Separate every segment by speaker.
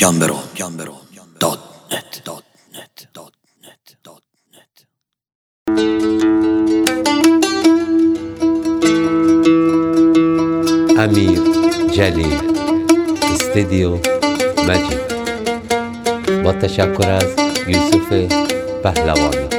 Speaker 1: امیر جلیل، استودیو مجید. با تشکر از یوسف پهلوانی.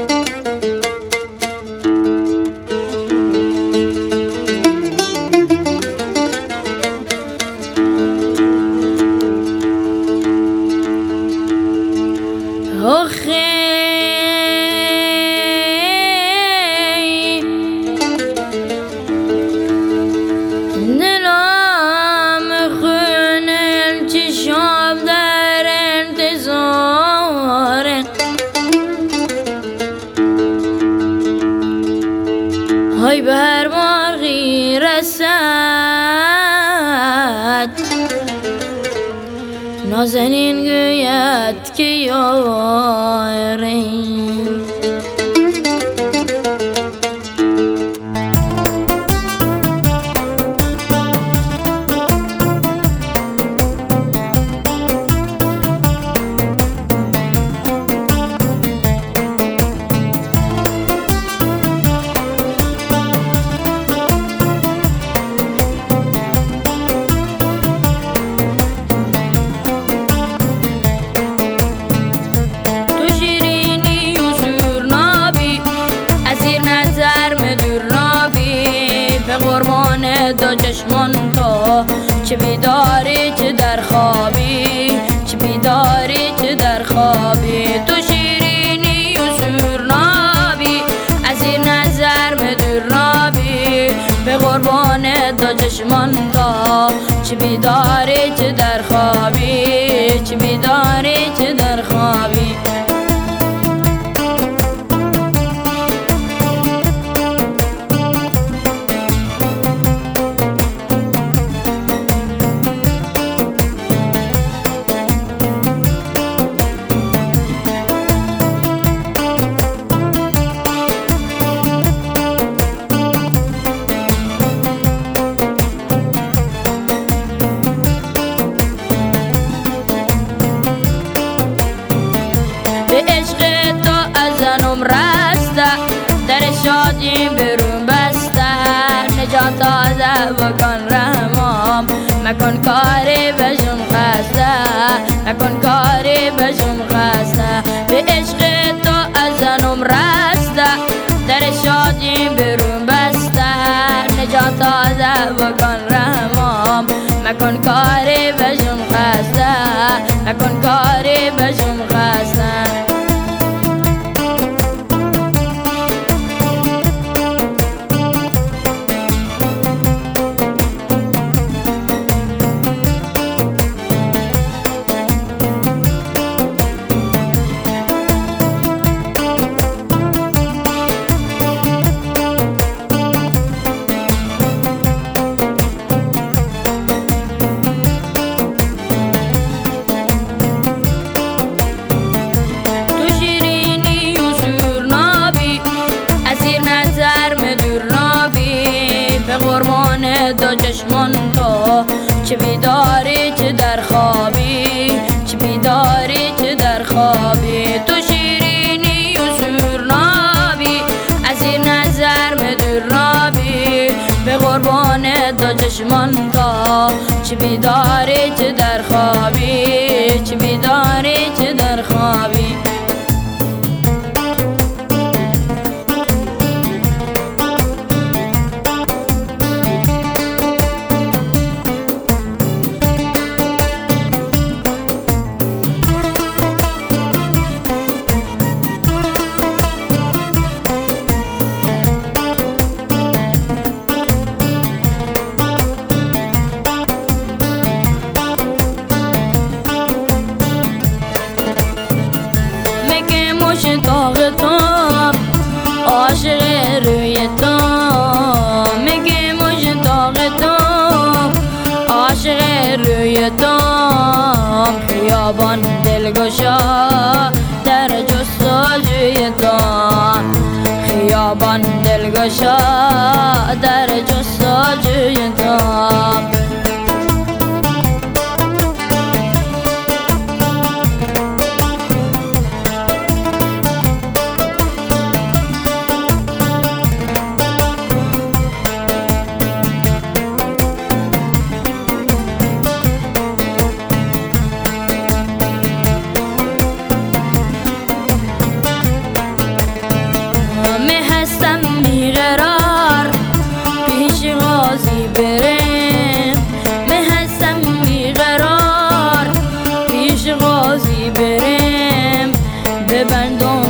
Speaker 2: های به هر مرغی رسد نازنین گوید که یاریم. چشمان تو چه بیداری چه در خوابی، چه بیداری چه در خوابی. تو شیرینی و سورنابی، از این نظر مدور نابی. به قربان دو چشمان تو چه بیداری چه در خوابی، چه بیداری چه در خوابی. برون بسته نجات تازه بکن رحمام، مکن کاری بشم خسته، مکن کاری بشم خسته. به عشق تو ازنم رسته در شادی برون بسته نجات تازه بکن رحمام، مکن کاری بشم خسته، مکن کاری بشم خسته. دو چشمان تو چه بیداری چه در خوابی، چه بیداری چه در خوابی. تو شیرینی و سورنابی، از این نظر مدور نابی. به قربان دو چشمان تو چه بیداری چه در خوابی، چه بیداری چه در خوابی. عاشق روی تو میگه مشتاق تو، عاشق روی تو. خیابان دلگشا در جستجوی تو، خیابان دلگشا در جستجوی تو. برم ببندم